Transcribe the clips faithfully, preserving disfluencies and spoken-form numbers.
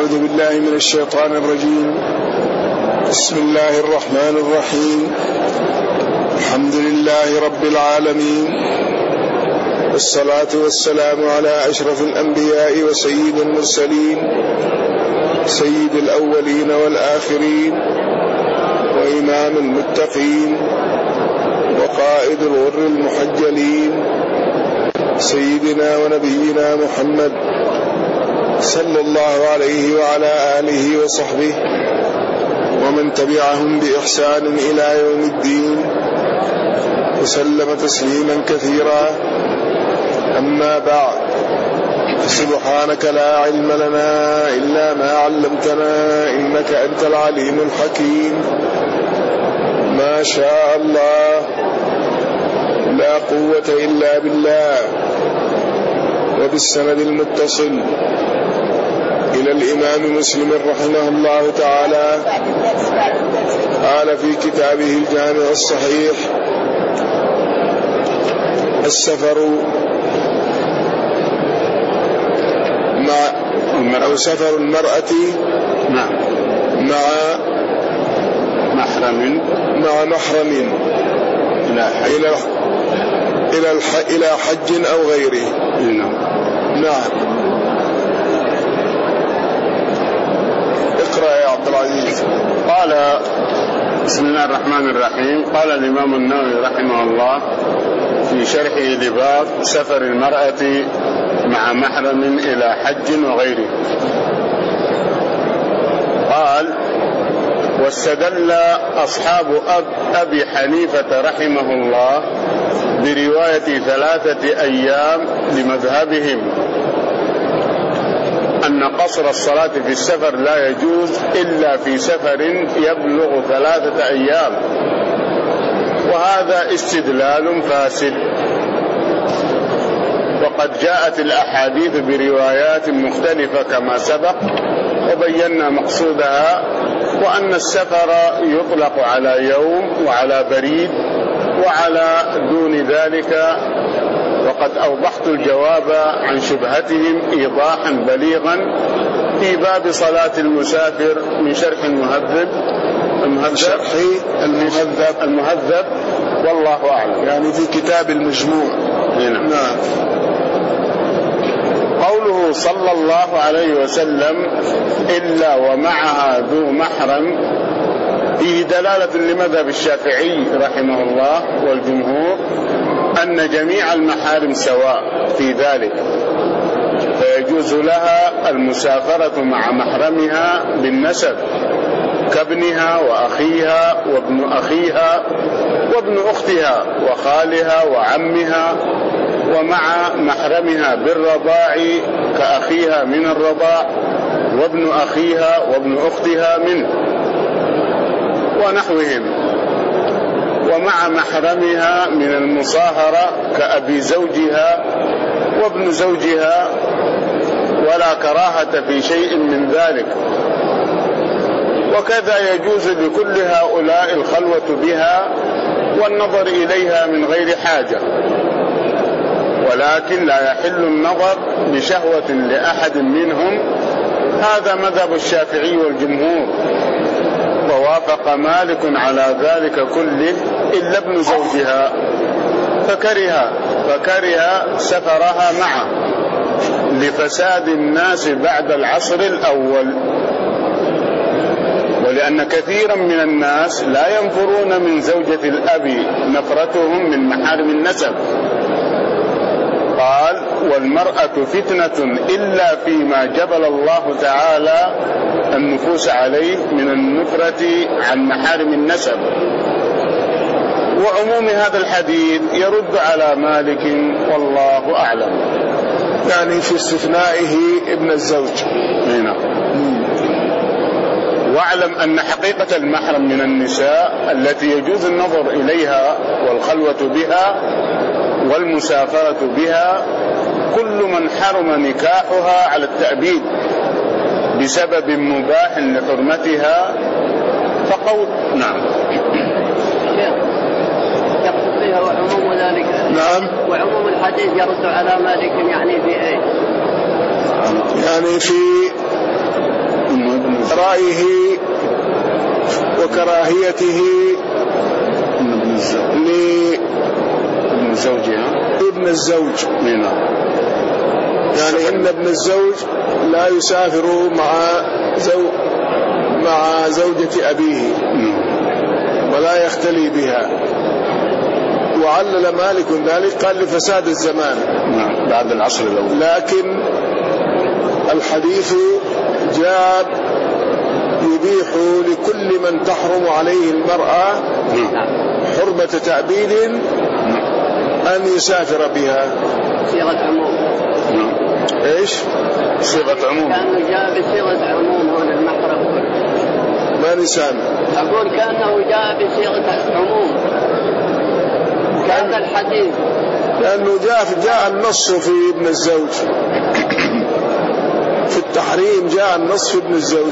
أعوذ بالله من الشيطان الرجيم. بسم الله الرحمن الرحيم. الحمد لله رب العالمين، والصلاة والسلام على أشرف الأنبياء وسيد المرسلين، سيد الأولين والآخرين، وإمام المتقين، وقائد الغر المحجلين، سيدنا ونبينا محمد صلى الله عليه وعلى آله وصحبه ومن تبعهم بإحسان إلى يوم الدين، وسلم تسليما كثيرا. أما بعد، سبحانك لا علم لنا إلا ما علمتنا إنك أنت العليم الحكيم. ما شاء الله، لا قوة إلا بالله. وبالسند المتصل إلى الإمام مسلم رحمه الله تعالى قال في كتابه الجامع الصحيح: السفر مع أو سفر المرأة مع مع محرم مع محرم إلى إلى إلى إلى حج أو غيره. نعم. نعم. اقرأ يا عبد العزيز. قال: بسم الله الرحمن الرحيم. قال الإمام النووي رحمه الله في شرحه لباب سفر المرأة مع محرم إلى حج وغيره، قال: واستدل أصحاب أب أبي حنيفة رحمه الله برواية ثلاثة أيام لمذهبهم أن قصر الصلاة في السفر لا يجوز إلا في سفر يبلغ ثلاثة أيام، وهذا استدلال فاسد. وقد جاءت الأحاديث بروايات مختلفة كما سبق، وبينا مقصودها، وأن السفر يطلق على يوم وعلى بريد وعلى دون ذلك. وقد أوضحت الجواب عن شبهتهم إيضاحا بليغا في باب صلاة المسافر من شرح المهذب المهذب شرح المهذب المهذب والله أعلم، يعني في كتاب المجموع. نعم. نعم. قوله صلى الله عليه وسلم إلا ومعها ذو محرم فيه دلالة لمذهب الشافعي رحمه الله والجمهور أن جميع المحارم سواء في ذلك، فيجوز لها المسافرة مع محرمها بالنسب كابنها وأخيها وابن أخيها وابن أختها وخالها وعمها، ومع محرمها بالرضاع كأخيها من الرضاع وابن أخيها وابن أختها منه ونحوهم، ومع محرمها من المصاهرة كأبي زوجها وابن زوجها، ولا كراهة في شيء من ذلك. وكذا يجوز لكل هؤلاء الخلوة بها والنظر إليها من غير حاجة، ولكن لا يحل النظر بشهوة لأحد منهم. هذا مذهب الشافعي والجمهور، ووافق مالك على ذلك كله إلا ابن زوجها، فكره فكره سفرها معه لفساد الناس بعد العصر الأول، ولأن كثيرا من الناس لا ينفرون من زوجة الأب نفرتهم من محارم النسب. قال: والمرأة فتنة إلا فيما جبل الله تعالى النفوس عليه من النفرة عن محارم النسب. وعموم هذا الحديث يرد على مالك والله أعلم، يعني في استثنائه ابن الزوج. هنا. واعلم أن حقيقة المحرم من النساء التي يجوز النظر إليها والخلوة بها والمسافرة بها كل من حرم نكاحها على التأبيد بسبب مباح لحرمتها. فقول نعم يقصد فيها وعموم ذلك. نعم. وعموم الحديث يرد على مالك، يعني في ايه؟ يعني في كرائه وكراهيته لابن زوجها ابن الزوج. نعم. يعني إن ابن الزوج لا يسافر مع زو مع زوجة أبيه ولا يختلي بها، وعلل مالك ذلك قال لفساد الزمان بعد العصر الأول. لكن الحديث جاء يبيح لكل من تحرم عليه المرأة حرمة تأبيد أن يسافر بها. صيغة عموم. إيش؟ صيغة عموم. كأنه جاء بصيغة عموم هنا المحرم. ما نسان. أقول كأنه جاء بصيغة عموم. كأن الحديث. لأنه جاء جاء النص في ابن الزوج. في التحريم جاء النص في ابن الزوج.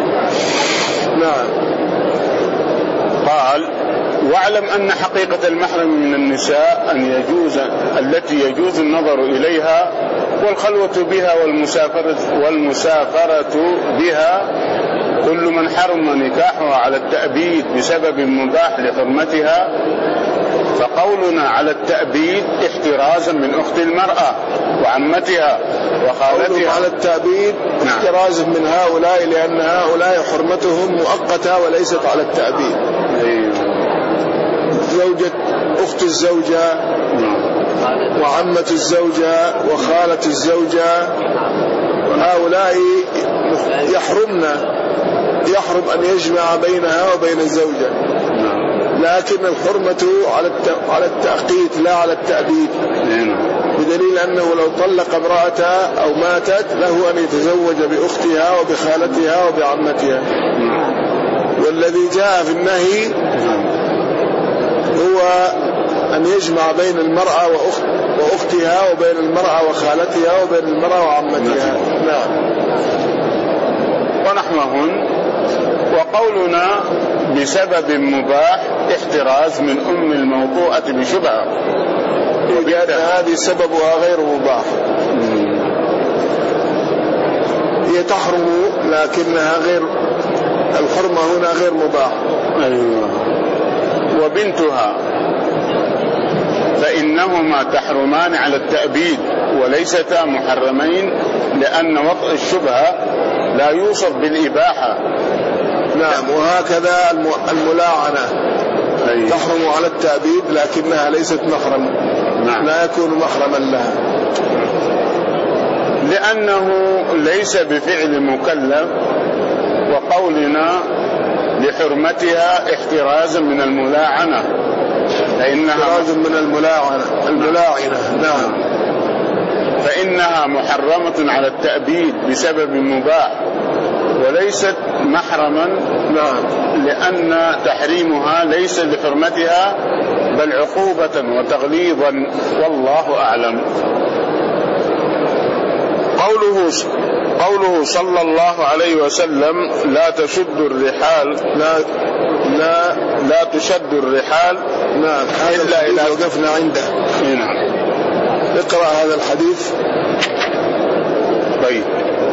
نعم. قال: واعلم أن حقيقة المحرم من النساء أن يجوز التي يجوز النظر إليها والخلوة بها والمسافرة, والمسافرة بها كل من حرم نكاحها على التأبيد بسبب مباح لحرمتها. فقولنا على التأبيد احترازا من أخت المرأة وعمتها وخالتها. على التأبيد احترازا من هؤلاء، لأن هؤلاء حرمتهم مؤقتة وليست على التأبيد. زوجة أخت الزوجة وعمة الزوجة وخالة الزوجة، وهؤلاء يحرمنا يحرم أن يجمع بينها وبين الزوجة، لكن الحرمة على التأقيت لا على التأبيد، بدليل أنه لو طلق امرأة أو ماتت له أن يتزوج بأختها وبخالتها وبعمتها. والذي جاء في النهي هو أن يجمع بين المرأة وأخت وأختها وبين المرأة وخالتها وبين المرأة وعمتها. نعم. ونحوهن. وقولنا بسبب مباح احتراز من أم الموضوعة بشبهة، لأن هذه سببها غير مباح. هي تحرم لكنها غير، الحرمة هنا غير مباح. أيوة. وبنتها فإنهما تحرمان على التأبيد وليستا محرمين، لأن وطء الشبهة لا يوصف بالإباحة. نعم. وهكذا الملاعنة أيوة. تحرم على التأبيد لكنها ليست محرم. نعم. لا يكون محرما لها لأنه ليس بفعل مكلف. وقولنا لحرمتها احترازا من الملاعنة، فإنها احتراز من الملاعنة الملاعنة. نعم. فإنها محرمة على التأبيد بسبب مباح وليست محرما. نعم. لأن تحريمها ليس لحرمتها بل عقوبة وتغليظا، والله أعلم. قوله قوله صلى الله عليه وسلم: لا تشد الرحال لا لا لا تشد الرحال. نعم. إلا إلى وقفنا عنده. نعم. اقرأ هذا الحديث. طيب.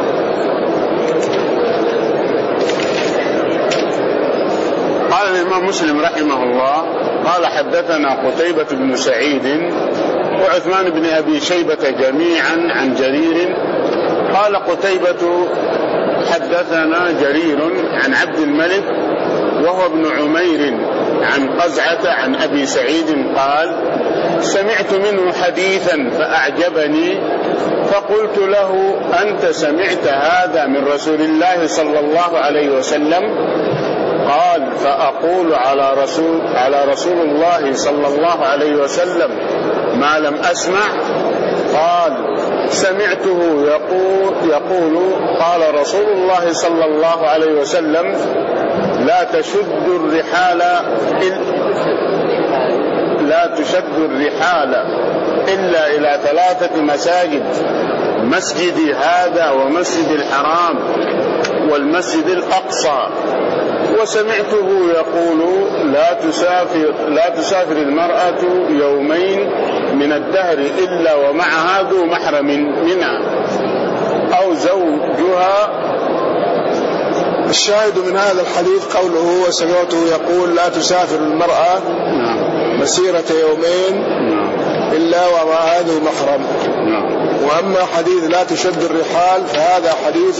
قال الإمام مسلم رحمه الله: قال حدثنا قتيبة بن سعيد وعثمان بن أبي شيبة جميعا عن جرير. قال قتيبة: حدثنا جرير عن عبد الملك وهو ابن عمير عن قزعة عن أبي سعيد قال: سمعت منه حديثا فأعجبني فقلت له: أنت سمعت هذا من رسول الله صلى الله عليه وسلم؟ قال: فأقول على رسول, على رسول الله صلى الله عليه وسلم ما لم أسمع. قال: سمعته يقول, يقول قال رسول الله صلى الله عليه وسلم: لا تشد الرحال لا تشد الرحال إلا إلى ثلاثة مساجد: مسجدي هذا ومسجد الحرام والمسجد الأقصى. وسمعته يقول: لا تسافر, لا تسافر المرأة يومين من الدهر إلا ومعها ذو محرم منها أو زوجها الشاهد من هذا الحديث قوله وسمعته يقول لا تسافر المرأة مسيرة يومين إلا ومعها ذو محرم. وأما حديث لا تشد الرحال فهذا حديث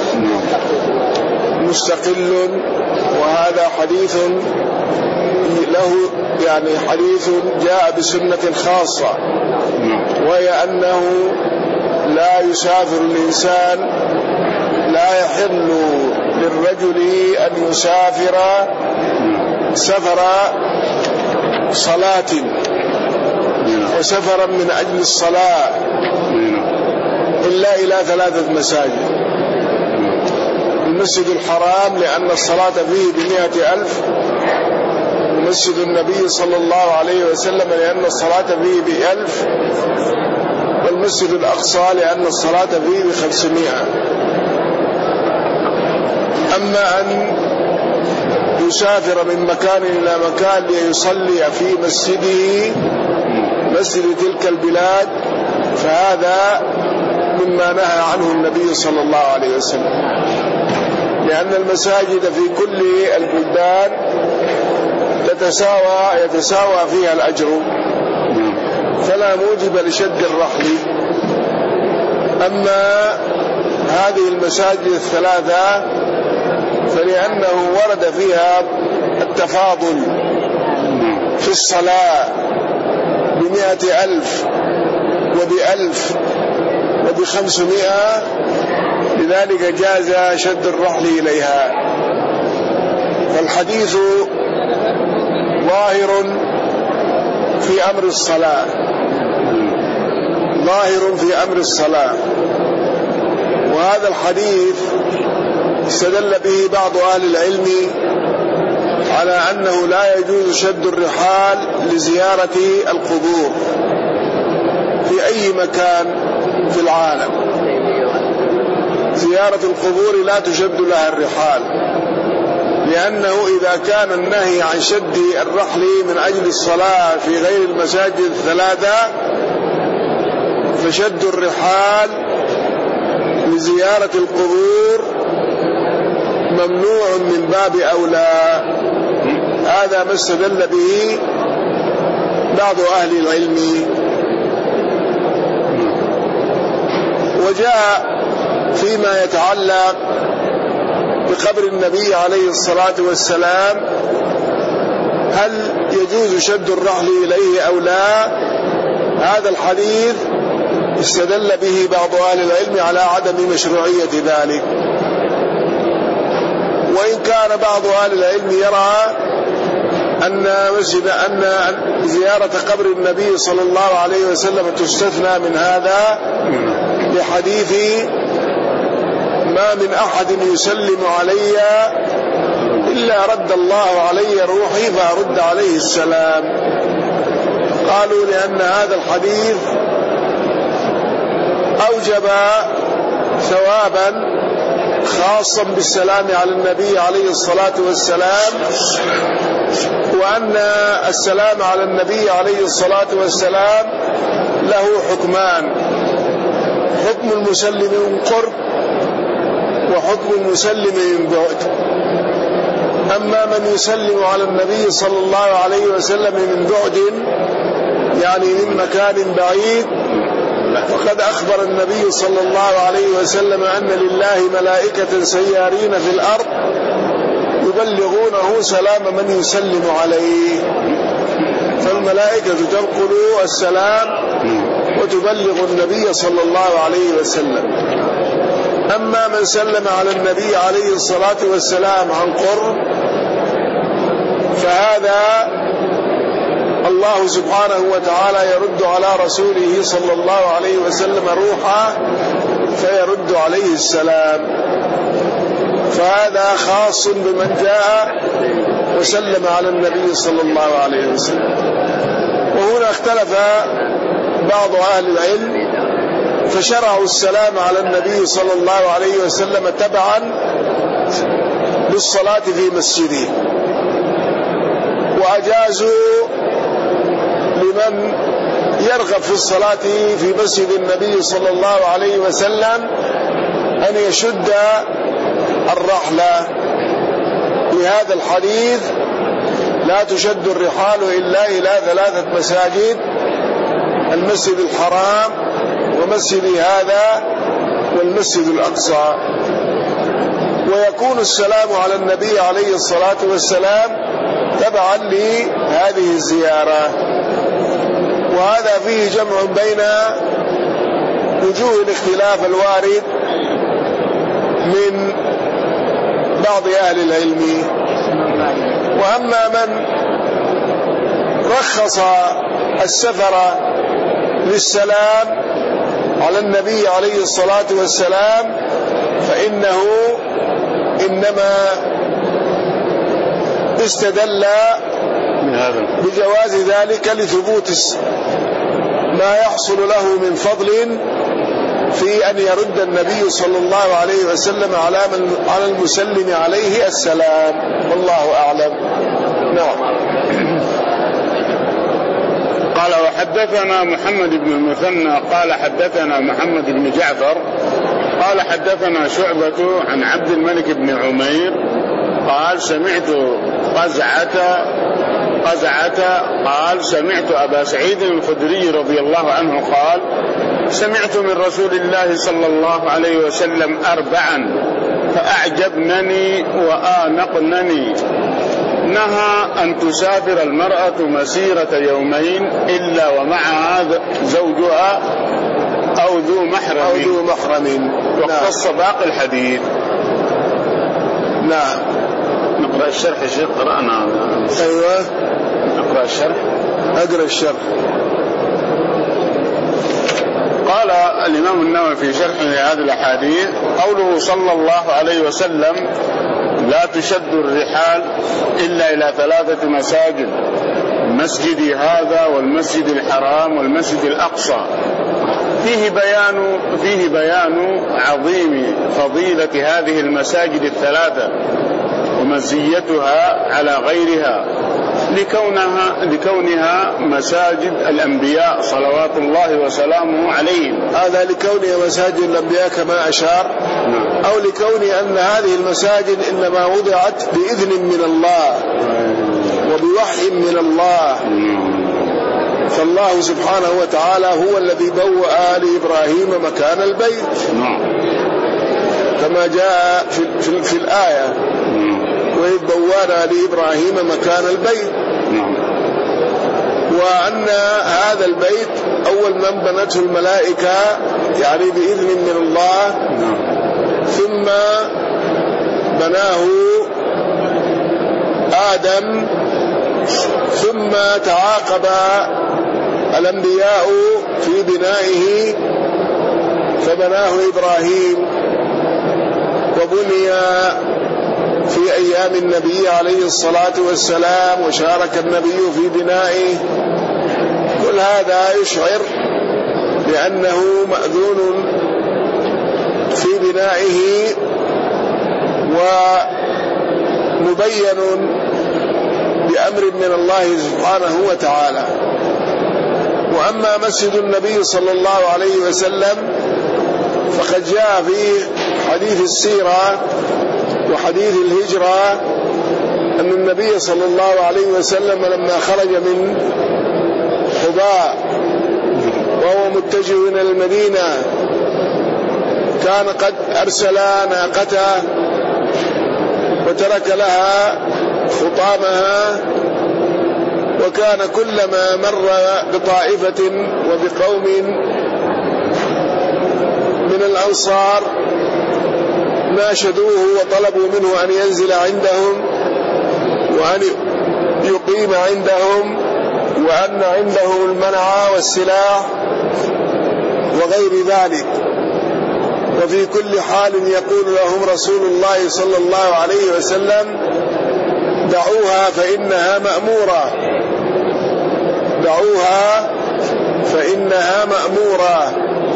مستقل، وهذا حديث له يعني حديث جاء بسنة خاصة، وهي أنه لا يسافر الإنسان، لا يحل للرجل أن يسافر سفر صلاة وسفرا من أجل الصلاة إلا إلى ثلاثة مساجد: المسجد الحرام لأن الصلاة فيه بمئة ألف، ومسجد النبي صلى الله عليه وسلم لأن الصلاة فيه بألف، والمسجد الأقصى لأن الصلاة فيه بخمسمائة. أما أن يسافر من مكان إلى مكان ليصلي في مسجده مسجد تلك البلاد فهذا مما نهى عنه النبي صلى الله عليه وسلم، لأن المساجد في كل البلدان تتساوى يتساوى فيها الأجر، فلا موجب لشد الرحل. أما هذه المساجد الثلاثة فلأنه ورد فيها التفاضل في الصلاة بمئة ألف وبألف وبخمسمائة، لذلك جاز شد الرحل إليها. فالحديث ظاهر في أمر الصلاة، ظاهر في أمر الصلاة. وهذا الحديث استدل به بعض أهل العلم على أنه لا يجوز شد الرحال لزيارة القبور في أي مكان في العالم. زيارة القبور لا تشد لها الرحال، لأنه إذا كان النهي عن شد الرحل من أجل الصلاة في غير المساجد الثلاثة فشد الرحال لزيارة القبور ممنوع من باب أولى. هذا ما استدل به بعض أهل العلم. وجاء فيما يتعلق بقبر النبي عليه الصلاة والسلام هل يجوز شد الرحل إليه أو لا، هذا الحديث استدل به بعض أهل العلم على عدم مشروعية ذلك. وإن كان بعض أهل العلم يرى أن مسجد أن زيارة قبر النبي صلى الله عليه وسلم تستثنى من هذا لحديث ما من أحد يسلم علي إلا رد الله علي روحي فأرد عليه السلام. قالوا لأن هذا الحديث أوجب ثوابا خاصا بالسلام على النبي عليه الصلاة والسلام، وأن السلام على النبي عليه الصلاة والسلام له حكمان: حكم المسلم من قرب وحكم المسلم من بعد. أما من يسلم على النبي صلى الله عليه وسلم من بعد يعني من مكان بعيد، وقد أخبر النبي صلى الله عليه وسلم أن لله ملائكة سيارين في الأرض يبلغونه سلام من يسلم عليه، فالملائكة تنقل السلام وتبلغ النبي صلى الله عليه وسلم. أما من سلم على النبي عليه الصلاة والسلام عن قرب فهذا الله سبحانه وتعالى يرد على رسوله صلى الله عليه وسلم روحه فيرد عليه السلام، فهذا خاص بمن جاء وسلم على النبي صلى الله عليه وسلم. وهنا اختلف بعض أهل العلم فشرعوا السلام على النبي صلى الله عليه وسلم تبعا للصلاة في مسجده، وأجازوا لمن يرغب في الصلاة في مسجد النبي صلى الله عليه وسلم أن يشد الرحلة في هذا الحديث لا تشد الرحال إلا إلى ثلاثة مساجد: المسجد الحرام ومسجد هذا والمسجد الأقصى. ويكون السلام على النبي عليه الصلاة والسلام تبعا لهذه الزيارة. وهذا فيه جمع بين وجوه الاختلاف الوارد من بعض أهل العلم. وأما من رخص السفر للسلام على النبي عليه الصلاة والسلام فإنه إنما استدل بجواز ذلك لثبوت ما يحصل له من فضل في أن يرد النبي صلى الله عليه وسلم على المسلم عليه السلام، والله أعلم. نعم. قال: وحدثنا محمد بن المثنى قال حدثنا محمد بن جعفر قال حدثنا شعبة عن عبد الملك بن عمير قال سمعت قزعة قزعة قال سمعت أبا سعيد الخدري رضي الله عنه قال سمعت من رسول الله صلى الله عليه وسلم أربعا فأعجبنني وآنقنني: نهى أن تسافر المرأة مسيرة يومين إلا ومعها زوجها أو ذو محرم, أو ذو محرم. واختص باقي الحديث. نعم. نقرأ الشرح يا شيخ. قرأنا. أيوة. نقرأ الشرح. أقرأ الشرح. قال الإمام النووي في شرح هذه الأحاديث: قوله صلى الله عليه وسلم لا تشد الرحال إلا إلى ثلاثة مساجد: مسجد هذا والمسجد الحرام والمسجد الأقصى، فيه بيان فيه بيان عظيم فضيلة هذه المساجد الثلاثة ومزيتها على غيرها لكونها لكونها مساجد الأنبياء صلوات الله وسلامه عليهم. هذا لكونها مساجد الأنبياء كما أشار، أو لكون أن هذه المساجد إنما وضعت بإذن من الله وبوحي من الله. فالله سبحانه وتعالى هو الذي بوأ لإبراهيم مكان البيت كما جاء في, في, في الآية: وإذ بوأنا لإبراهيم مكان البيت. وأن هذا البيت أول من بنته الملائكة يعني بإذن من الله، ثم بناه آدم، ثم تعاقب الأنبياء في بنائه فبناه إبراهيم، وبني في أيام النبي عليه الصلاة والسلام وشارك النبي في بنائه. كل هذا يشعر بأنه مأذون في بنائه ومبين بأمر من الله سبحانه وتعالى. وأما مسجد النبي صلى الله عليه وسلم فقد جاء في حديث السيرة وحديث الهجرة أن النبي صلى الله عليه وسلم لما خرج من حباء وهو متجه إلى المدينة كان قد أرسل ناقته وترك لها خطامها، وكان كلما مر بطائفة وبقوم من الأنصار ناشدوه وطلبوا منه أن ينزل عندهم وأن يقيم عندهم، وأن عندهم المنع والسلاح وغير ذلك. وفي كل حال يقول لهم رسول الله صلى الله عليه وسلم: دعوها فإنها مأمورة، دعوها فإنها مأمورة،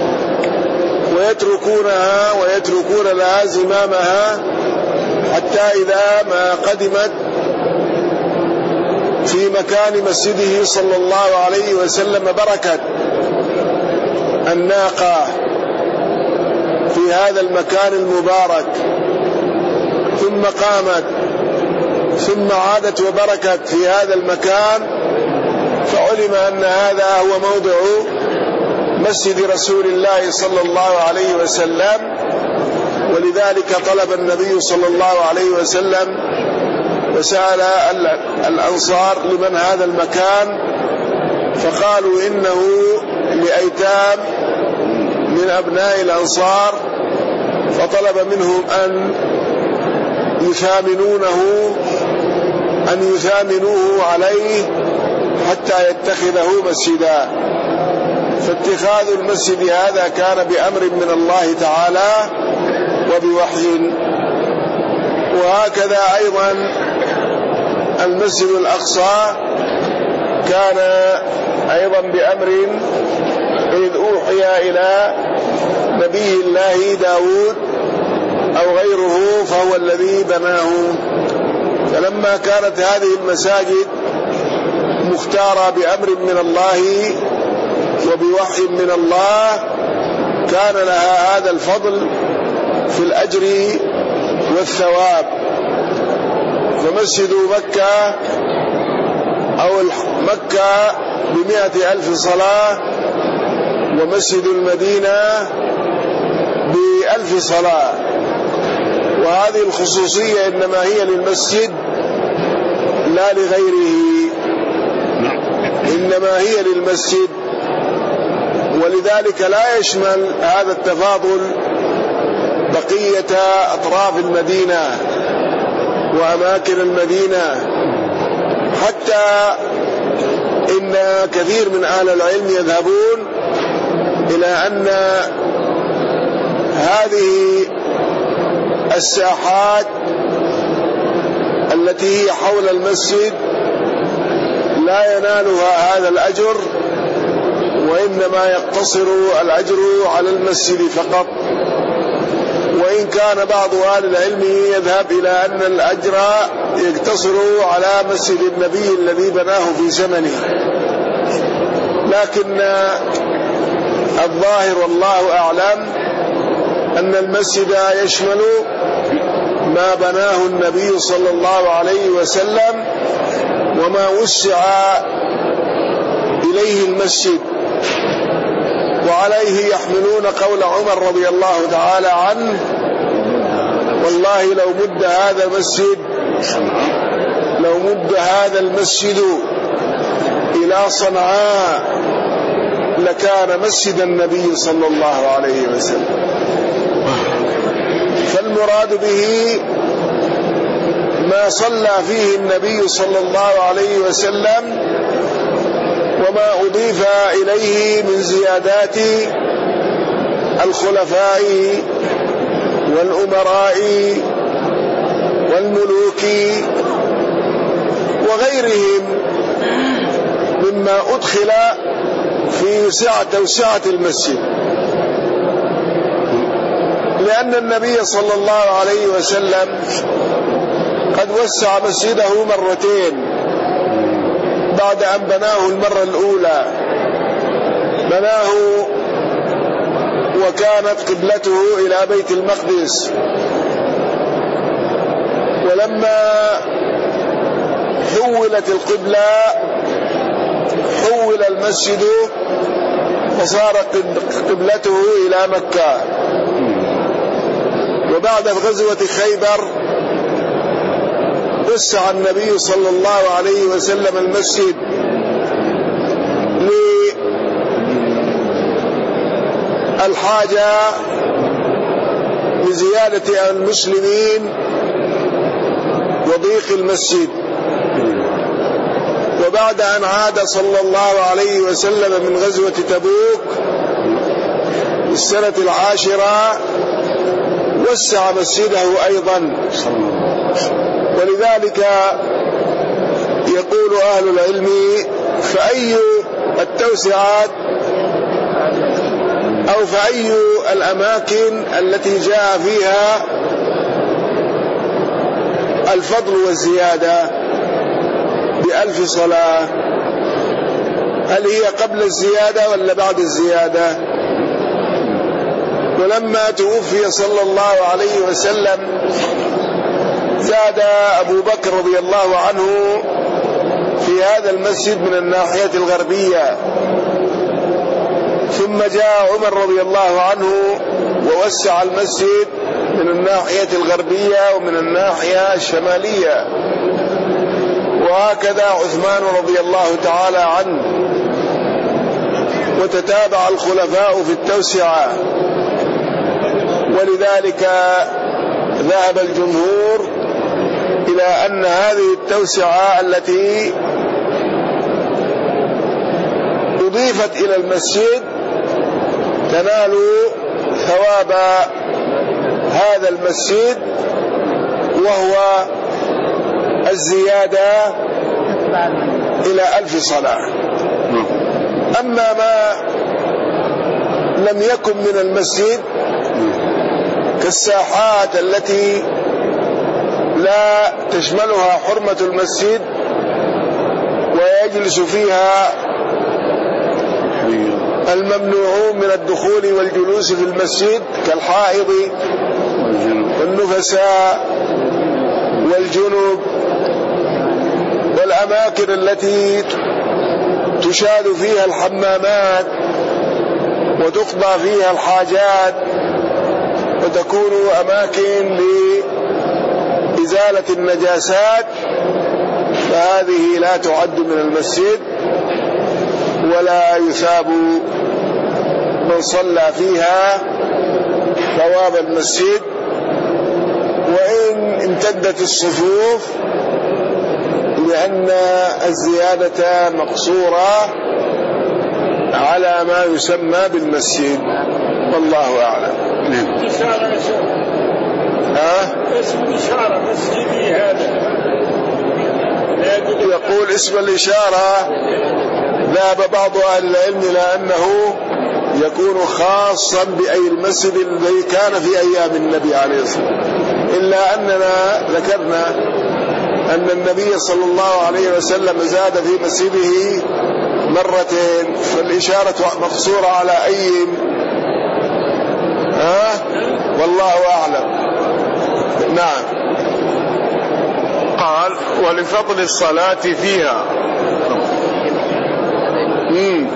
ويتركونها ويتركون لها زمامها حتى إذا ما قدمت في مكان مسجده صلى الله عليه وسلم بركت الناقة في هذا المكان المبارك، ثم قامت ثم عادت وبركت في هذا المكان، فعلم أن هذا هو موضع مسجد رسول الله صلى الله عليه وسلم. ولذلك طلب النبي صلى الله عليه وسلم وسأل الأنصار لمن هذا المكان، فقالوا إنه لأيتام من أبناء الأنصار، فطلب منهم أن يثامنونه أن يثامنوه عليه حتى يتخذه مسجدا. فاتخاذ المسجد هذا كان بأمر من الله تعالى وبوحي. وهكذا أيضا المسجد الأقصى كان أيضا بأمر إذ أوحي إلى نبي الله داود أو غيره فهو الذي بناه. فلما كانت هذه المساجد مختارة بأمر من الله وبوحي من الله، كان لها هذا الفضل في الأجر والثواب. فمسجد مكة أو مكة بمئة ألف صلاة، ومسجد المدينة بألف صلاة. وهذه الخصوصية إنما هي للمسجد لا لغيره، إنما هي للمسجد. ولذلك لا يشمل هذا التفاضل بقية أطراف المدينة وأماكن المدينة، حتى إن كثير من أهل العلم يذهبون إلى أن هذه الساحات التي هي حول المسجد لا ينالها هذا الأجر، وإنما يقتصر الأجر على المسجد فقط. وإن كان بعض أهل العلم يذهب إلى أن الأجر يقتصر على مسجد النبي الذي بناه في زمنه، لكن الظاهر والله أعلم أن المسجد يشمل ما بناه النبي صلى الله عليه وسلم وما وسع إليه المسجد. وعليه يحملون قول عمر رضي الله تعالى عنه: والله لو مد هذا المسجد لو مد هذا المسجد إلى صنعاء لكان مسجد النبي صلى الله عليه وسلم. فالمراد به ما صلى فيه النبي صلى الله عليه وسلم وما أضيف إليه من زيادات الخلفاء والأمراء والملوك وغيرهم مما أدخل في سعة توسعة المسجد، لأن النبي صلى الله عليه وسلم قد وسع مسجده مرتين بعد أن بناه المرة الأولى. بناه وكانت قبلته إلى بيت المقدس، ولما حولت القبلة حول المسجد وصار قبلته إلى مكة. وبعد غزوة خيبر وسع النبي صلى الله عليه وسلم المسجد للحاجة لزيادة المسلمين وضيق المسجد. وبعد أن عاد صلى الله عليه وسلم من غزوة تبوك السنة العاشرة وسع مسجده أيضا. ولذلك يقول أهل العلم: فأي التوسعات أو فأي الأماكن التي جاء فيها الفضل والزيادة بألف صلاة، هل هي قبل الزيادة ولا بعد الزيادة؟ ولما توفي صلى الله عليه وسلم زاد أبو بكر رضي الله عنه في هذا المسجد من الناحية الغربية، ثم جاء عمر رضي الله عنه ووسع المسجد من الناحية الغربية ومن الناحية الشمالية، وهكذا عثمان رضي الله تعالى عنه، وتتابع الخلفاء في التوسعة. ولذلك ذهب الجمهور إلى أن هذه التوسعة التي أضيفت إلى المسجد تنال ثواب هذا المسجد، وهو الزيادة إلى ألف صلاة. أما ما لم يكن من المسجد كالساحات التي لا تشملها حرمة المسجد ويجلس فيها الممنوعون من الدخول والجلوس في المسجد كالحائض والنفساء والجنب، والأماكن التي تشاد فيها الحمامات وتقضى فيها الحاجات وتكون أماكن لإزالة النجاسات، فهذه لا تعد من المسجد ولا يثاب من صلى فيها ثواب المسجد. وإن امتدت الصفوف لأن الزيادة مقصورة على ما يسمى بالمسجد، والله أعلم. إشارة ها؟ اسم إشارة مسجدي هذا. يقول اسم الإشارة ذهب بعض أهل العلم إلى أنه يكون خاصا بأي المسجد الذي كان في أيام النبي عليه الصلاة والسلام، إلا أننا ذكرنا أن النبي صلى الله عليه وسلم زاد في مسجده مرتين، فالإشارة مقصورة على أي ها؟ والله أعلم. نعم. قال ولفضل الصلاة فيها. مم.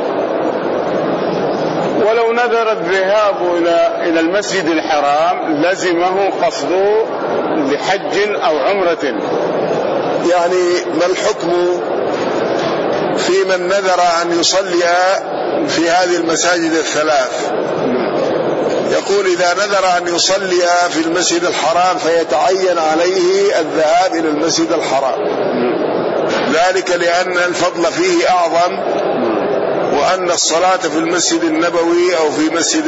ولو نذر الذهاب إلى إلى المسجد الحرام لزمه قصده لحج أو عمرة. يعني ما الحكم في من نذر أن يصلي في هذه المساجد الثلاث؟ يقول إذا نذر أن يصلي في المسجد الحرام فيتعين عليه الذهاب إلى المسجد الحرام، ذلك لأن الفضل فيه أعظم، وأن الصلاة في المسجد النبوي أو في مسجد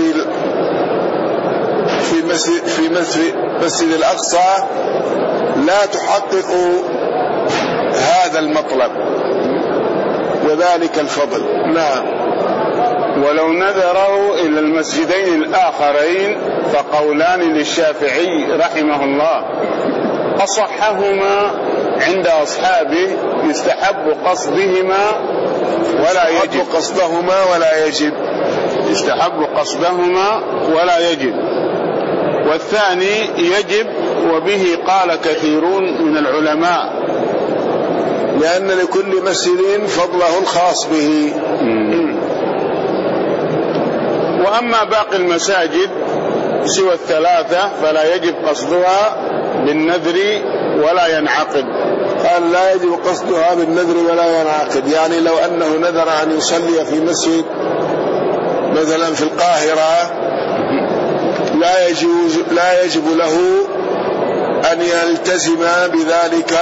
في مسجد في مسجد, مسجد الأقصى لا تحقق هذا المطلب وذلك الفضل. نعم. ولو نذره إلى المسجدين الآخرين فقولان للشافعي رحمه الله، أصحهما عند أصحابه يستحب قصدهما ولا يجب قصدهما ولا يجب يستحب قصدهما ولا يجب، والثاني يجب، وبه قال كثيرون من العلماء، لأن لكل مسجد فضله الخاص به. وأما باقي المساجد سوى الثلاثة فلا يجب قصدها بالنذر ولا ينعقد. قال لا يجب قصدها بالنذر ولا ينعقد، يعني لو أنه نذر أن يصلي في مسجد مثلا في القاهرة لا يجوز لا يجب له أن يلتزم بذلك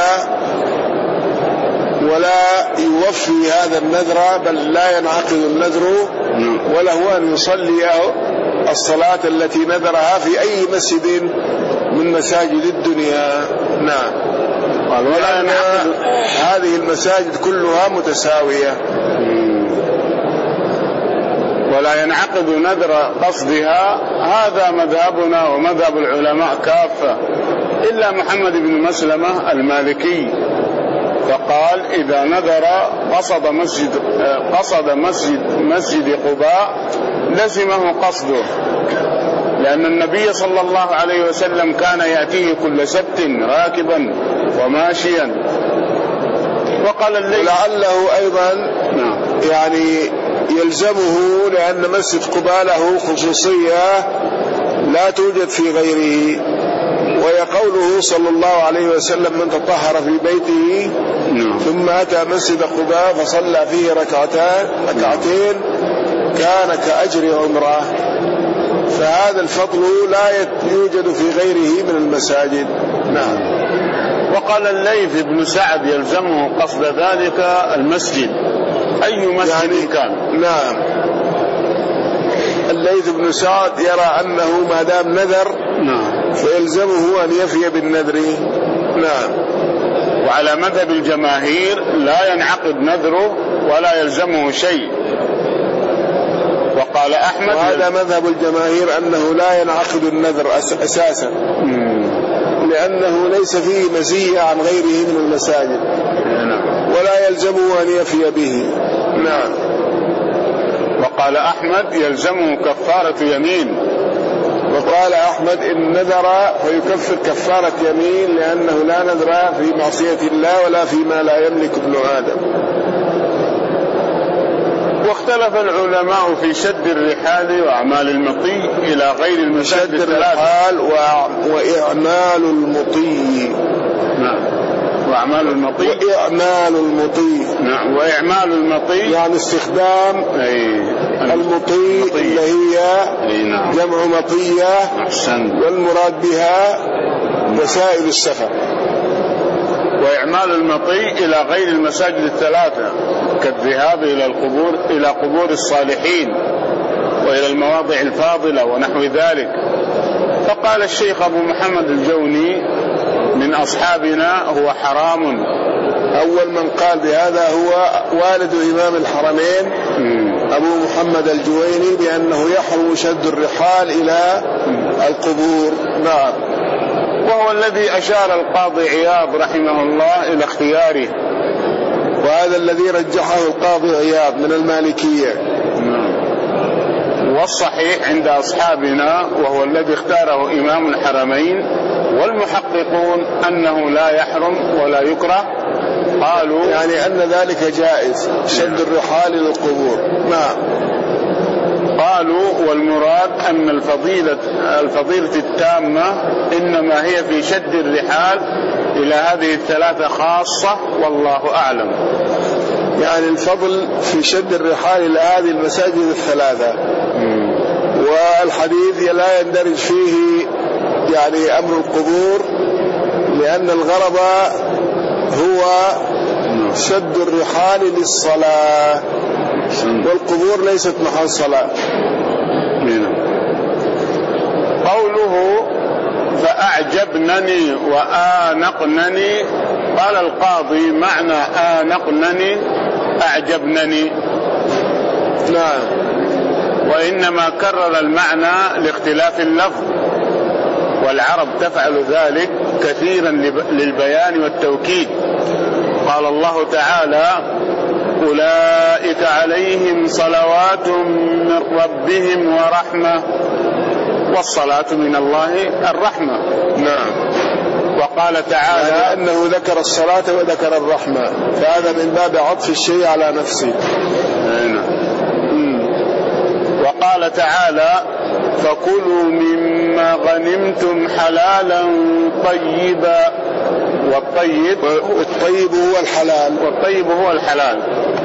ولا يوفي هذا النذر، بل لا ينعقد النذر، وله أن يصلي الصلاة التي نذرها في أي مسجد من مساجد الدنيا. نعم. ولأن هذه المساجد كلها متساوية. ولا ينعقد نذر قصدها، هذا مذهبنا ومذهب العلماء كافة، إلا محمد بن مسلمة المالكي فقال إذا نذر قصد مسجد قصد مسجد مسجد قباء لزمه قصده، لأن النبي صلى الله عليه وسلم كان يأتيه كل سبت راكبا وماشيا. وقال الليث ولعله أيضا نعم. يعني يلزمه لأن مسجد قباء له خصوصية لا توجد في غيره، وهي قوله صلى الله عليه وسلم من تطهر في بيته نعم. ثم أتى مسجد قباء فصلى فيه ركعتين ركعتين كان كأجر عمره، فهذا الفضل لا يوجد في غيره من المساجد. نعم. وقال الليث بن سعد يلزمه قصد ذلك المسجد، أي مسجد يعني كان. نعم. الليث بن سعد يرى أنه ما دام نذر نعم. فيلزمه أن يفي بالنذر. نعم. وعلى مذهب الجماهير لا ينعقد نذره ولا يلزمه شيء. وقال أحمد وهذا مذهب الجماهير أنه لا ينعقد النذر أساسا مم. لأنه ليس فيه مزية عن غيره من المساجد نعم. ولا يلزمه أن يفي به. نعم. وقال أحمد يلزمه كفارة يمين. وقال أحمد إن نذر فيكفر كفارة يمين لأنه لا نذر في معصية الله ولا فيما لا يملك ابن آدم. واختلف العلماء في شد الرحال وأعمال المطي إلى غير المساجد الرحال وإعمال المطي. نعم. وأعمال المطي وإعمال المطي. نعم. وإعمال المطي يعني استخدام أي المطي اللي هي نعم. جمع مطية أحسن. والمراد بها وسائل السفر. وإعمال المطي إلى غير المساجد الثلاثة كالذهاب إلى القبور إلى قبور الصالحين وإلى المواضع الفاضلة ونحو ذلك. فقال الشيخ أبو محمد الجوني من أصحابنا هو حرام. أول من قال بهذا هو والد إمام الحرمين أبو محمد الجويني بأنه يحرم شد الرحال إلى القبور. نعم. وهو الذي أشار القاضي عياض رحمه الله إلى اختياره، وهذا الذي رجحه القاضي عياض من المالكية. والصحيح عند أصحابنا وهو الذي اختاره إمام الحرمين والمحققون أنه لا يحرم ولا يكره. قالوا يعني أن ذلك جائز شد الرحال للقبور. نعم. قالوا والمراد أن الفضيلة الفضيلة التامة إنما هي في شد الرحال إلى هذه الثلاثة خاصة والله أعلم. يعني الفضل في شد الرحال إلى هذه المساجد الثلاثة. مم. والحديث لا يندرج فيه يعني أمر القبور لأن الغرض هو شد الرحال للصلاة والقبور ليست محل صلاة. قوله فأعجبنني وآنقنني، قال القاضي معنى آنقنني أعجبنني. نعم. وإنما كرر المعنى لاختلاف اللفظ، والعرب تفعل ذلك كثيرا للبيان والتوكيد. قال الله تعالى أولئك عليهم صلوات من ربهم ورحمة، والصلاة من الله الرحمة. نعم. وقال تعالى يعني أنه ذكر الصلاة وذكر الرحمة، فهذا من باب عطف الشيء على نفسه. نعم. وقال تعالى فكلوا مما غنمتم حلالا طيبا، والطيب والطيب هو الحلال والطيب هو الحلال.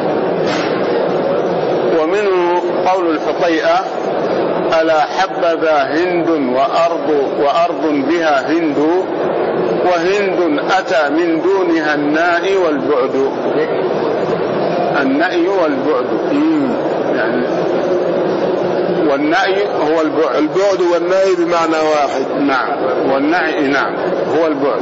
ومنه قول الحطيئة ألا حبذا هند وأرض وأرض بها هند، وهند أتى من دونها النائي والبعد. النائي والبعد يعني والنائي هو البعد. البعد والنائي بمعنى واحد. نعم. والنائي نعم هو البعد.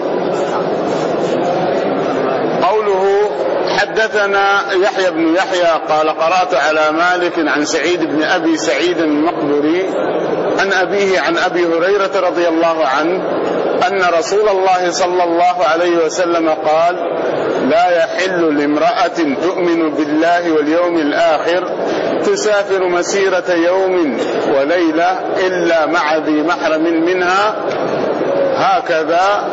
قوله حدثنا يحيى بن يحيى قال قرأت على مالك عن سعيد بن أبي سعيد المقبري عن أبيه عن أبي هريرة رضي الله عنه أن رسول الله صلى الله عليه وسلم قال لا يحل لامرأة تؤمن بالله واليوم الآخر تسافر مسيرة يوم وليلة إلا مع ذي محرم منها. هكذا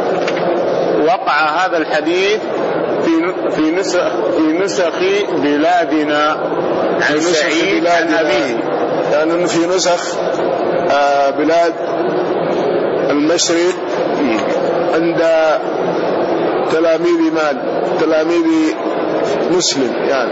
وقع هذا الحديث في في نسخ في نسخ بلادنا عن سعيد عن أبيه، لأن في نسخ بلاد المشرق عند تلاميذ مال تلاميذ مسلم يعني.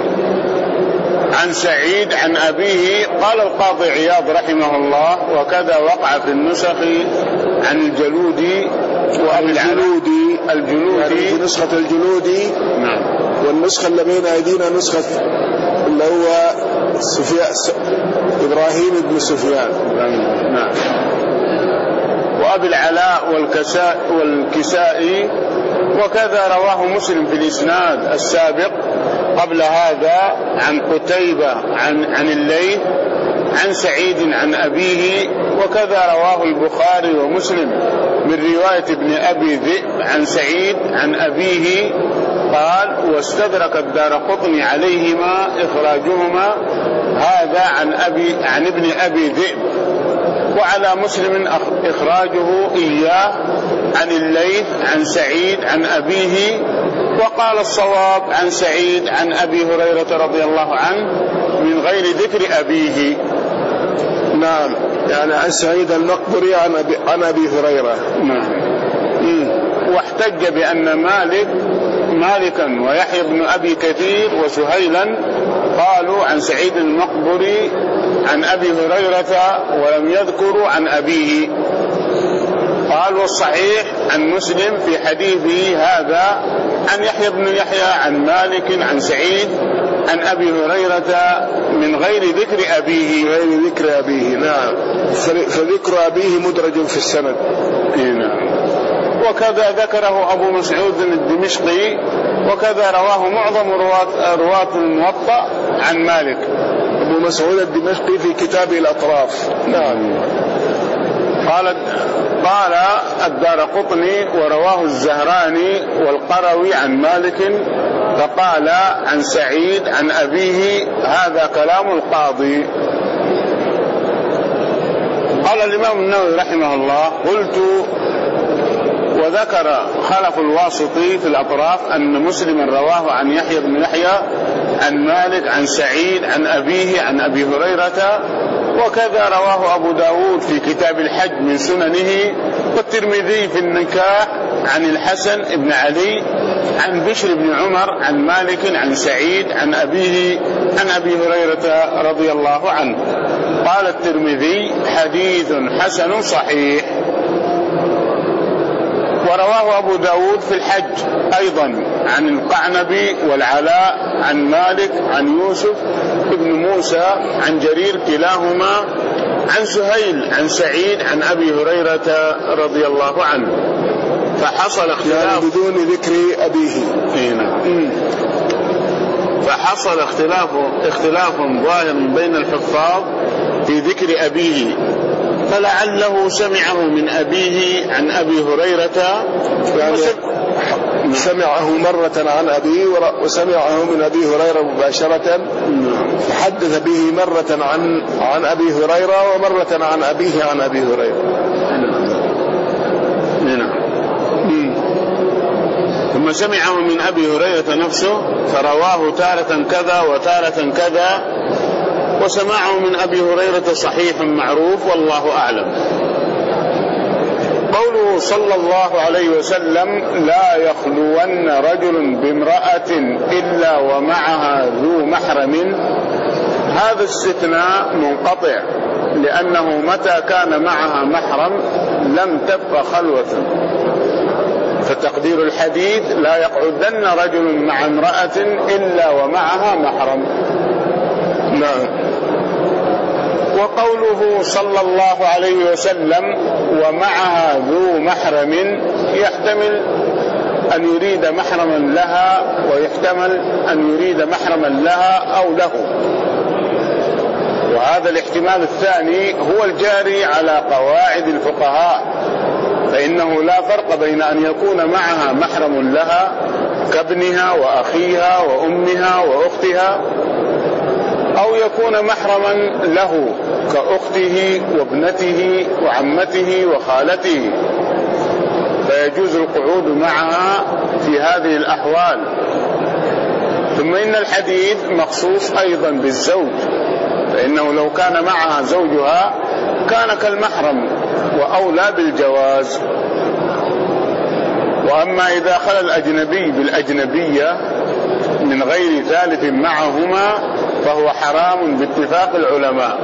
عن سعيد عن أبيه. قال القاضي عياض رحمه الله: وكذا وقع في النسخ عن الجلودي وأبي الجلودي الجلودي يعني في نسخة الجلودي. نعم. والنسخة اللي بين أيدينا نسخة اللي هو سفيان إبراهيم بن سفيان. نعم. وأبي العلاء والكساء والكسائي. وكذا رواه مسلم في الإسناد السابق قبل هذا عن قتيبة عن عن الليث عن سعيد عن أبيه. وكذا رواه البخاري ومسلم من رواية ابن أبي ذئب عن سعيد عن أبيه. قال: واستدرك الدارقطني عليهما إخراجهما هذا عن أبي عن ابن أبي ذئب، وعلى مسلم إخراجه إياه عن الليث عن سعيد عن أبيه. وقال الصواب عن سعيد عن أبي هريرة رضي الله عنه من غير ذكر أبيه. نعم، يعني عن سعيد المقبري عن أبي, عن أبي هريرة. نعم. واحتج بأن مالك مالكا ويحيى بن أبي كثير وسهيلا قالوا عن سعيد المقبري عن أبي هريرة ولم يذكروا عن أبيه. قال: والصحيح عن مسلم في حديثه هذا عن يحيى بن يحيى عن مالك عن سعيد عن أبي هريرة من غير ذكر أبيه. غير ذكر أبيه. نعم. فذكر أبيه مدرج في السند. نعم. وكذا ذكره أبو مسعود الدمشقي. وكذا رواه معظم رواة, رواة الموطأ عن مالك. أبو مسعود الدمشقي في كتاب الأطراف. نعم. قال قال الدارقطني: ورواه الزهراني والقروي عن مالك فقال عن سعيد عن أبيه. هذا كلام القاضي. قال الإمام النووي رحمه الله: قلت: وذكر خلف الواسطي في الأطراف أن مسلما رواه عن يحيى بن يحيى عن مالك عن سعيد عن أبيه عن أبي هريرة. وكذا رواه أبو داود في كتاب الحج من سننه، والترمذي في النكاح عن الحسن بن علي عن بشر بن عمر عن مالك عن سعيد عن أبيه عن أبي هريرة رضي الله عنه. قال الترمذي: حديث حسن صحيح. ورواه أبو داود في الحج أيضا عن القعنبي والعلاء عن مالك عن يوسف ابن موسى عن جرير كلاهما عن سهيل عن سعيد عن أبي هريرة رضي الله عنه. فحصل اختلاف يعني بدون ذكر أبيه. نعم. فحصل اختلاف اختلاف ظاهر بين الحفاظ في ذكر أبيه، فلعله سمعه من أبيه عن أبي هريرة، يعني سمعه مرة عن أبيه وسمعه من أبي هريرة مباشرة، فحدث به مرة عن عن أبي هريرة ومرة عن أبيه عن أبي هريرة. نعم. ثم سمعه من أبي هريرة نفسه فرواه تارة كذا وتارة كذا، وسماعه من أبي هريرة صحيح معروف والله أعلم. قوله صلى الله عليه وسلم: لا يخلون رجل بامرأة إلا ومعها ذو محرم، هذا استثناء منقطع، لأنه متى كان معها محرم لم تبق خلوة، فتقدير الحديث: لا يقعدن رجل مع امرأة إلا ومعها محرم. نعم. وقوله صلى الله عليه وسلم: ومعها ذو محرم، يحتمل أن يريد محرما لها ويحتمل أن يريد محرما لها أو له، وهذا الاحتمال الثاني هو الجاري على قواعد الفقهاء، فإنه لا فرق بين أن يكون معها محرم لها كابنها وأخيها وأمها وأختها، أو يكون محرما له كأخته وابنته وعمته وخالته، فيجوز القعود معها في هذه الأحوال. ثم إن الحديث مخصوص أيضا بالزوج، فإنه لو كان معها زوجها كان كالمحرم وأولى بالجواز. وأما إذا خلى الأجنبي بالأجنبية من غير ثالث معهما فهو حرام باتفاق العلماء.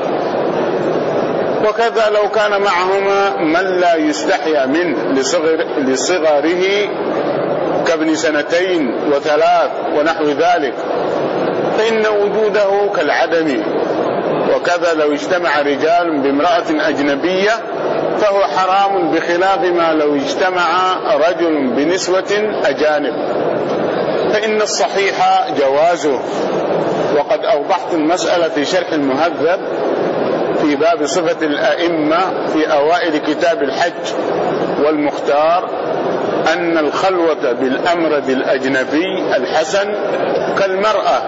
وكذا لو كان معهما من لا يستحيا منه لصغر لصغره كابن سنتين وثلاث ونحو ذلك، فإن وجوده كالعدم. وكذا لو اجتمع رجال بامرأة أجنبية فهو حرام، بخلاف ما لو اجتمع رجل بنسوة أجانب، فإن الصحيح جوازه. وقد أوضحت المسألة في شرح المهذب في باب صفة الأئمة في أوائل كتاب الحج، والمختار أن الخلوة بالأمرد الأجنبي الحسن كالمرأة،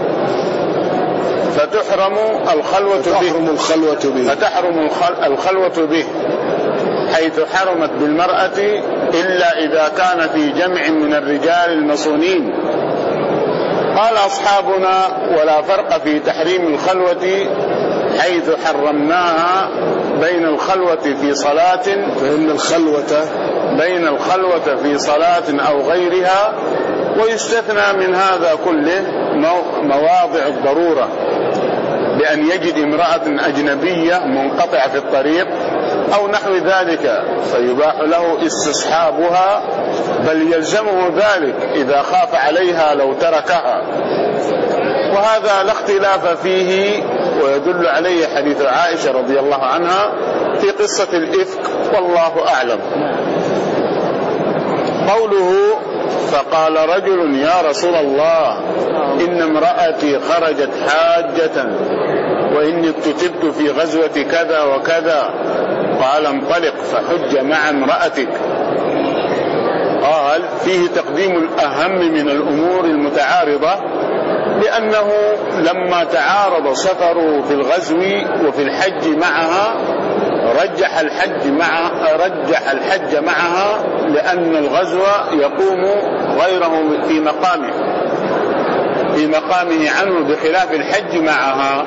فتحرم الخلوة به الخلوة به فتحرم الخلوة به حيث حرمت بالمرأة إلا إذا كان في جمع من الرجال المصونين. قال أصحابنا: ولا فرق في تحريم الخلوة حيث حرمناها بين الخلوة في صلاة فإن الخلوة بين الخلوة في صلاة أو غيرها، ويستثنى من هذا كله مواضع الضرورة، بأن يجد امرأة أجنبية منقطعة في الطريق أو نحو ذلك فيباح له استصحابها، بل يلزمه ذلك إذا خاف عليها لو تركها. وهذا لا اختلاف فيه، ويدل عليه حديث عائشة رضي الله عنها في قصة الإفك، والله أعلم. قوله: فقال رجل: يا رسول الله، إن امرأتي خرجت حاجة وإني اكتتبت في غزوة كذا وكذا. قال: انطلق فحج مع امرأتك. قال: فيه تقديم الأهم من الأمور المتعارضة، لأنه لما تعارض سفره في الغزو وفي الحج معها رجح الحج معها رجح الحج معها لأن الغزو يقوم غيره في مقامه في مقامه عنه بخلاف الحج معها.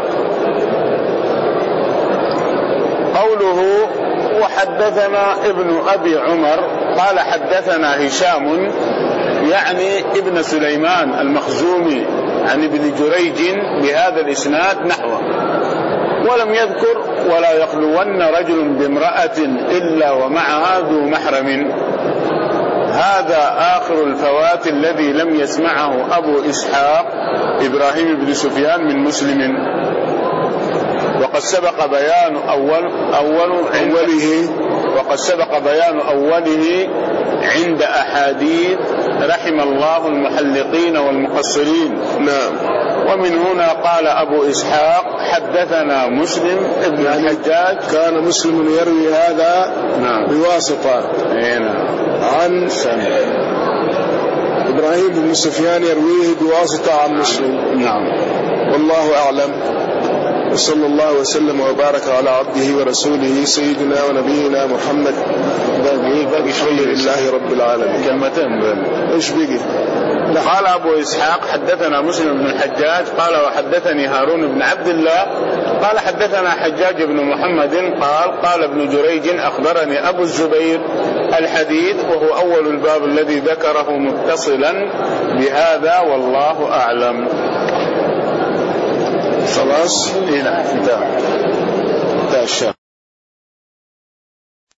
قوله: وحدثنا ابن أبي عمر قال حدثنا هشام يعني ابن سليمان المخزومي عن ابن جريج بهذا الإسناد نحوه، ولم يذكر: ولا يخلون رجل بامرأة إلا ومعها ذو محرم. هذا آخر الفوات الذي لم يسمعه أبو إسحاق إبراهيم بن سفيان من مسلم. وقد سبق بيان أول أول أوله وقد سبق بيان أوله عند أحاديث رحم الله المحلقين والمقصرين. نعم. ومن هنا قال أبو إسحاق حدثنا مسلم ابن يعني الحجاج. كان مسلم يروي هذا نعم. بواسطة نعم. عن سنة. إبراهيم بن سفيان يرويه بواسطة عن مسلم. نعم. والله أعلم، وصلى الله وسلم وبارك على عبده ورسوله سيدنا ونبينا محمد. باقي شوية لله رب العالمين. كلمتين ايش بقي؟ قال أبو إسحاق حدثنا مسلم بن الحجاج قال وحدثني هارون بن عبد الله قال حدثنا حجاج بن محمد قال قال ابن جريج أخبرني أبو الزبير الحديث، وهو أول الباب الذي ذكره متصلا بهذا، والله أعلم. خلاص. إيه نعم. انتهى. انتهى الشام.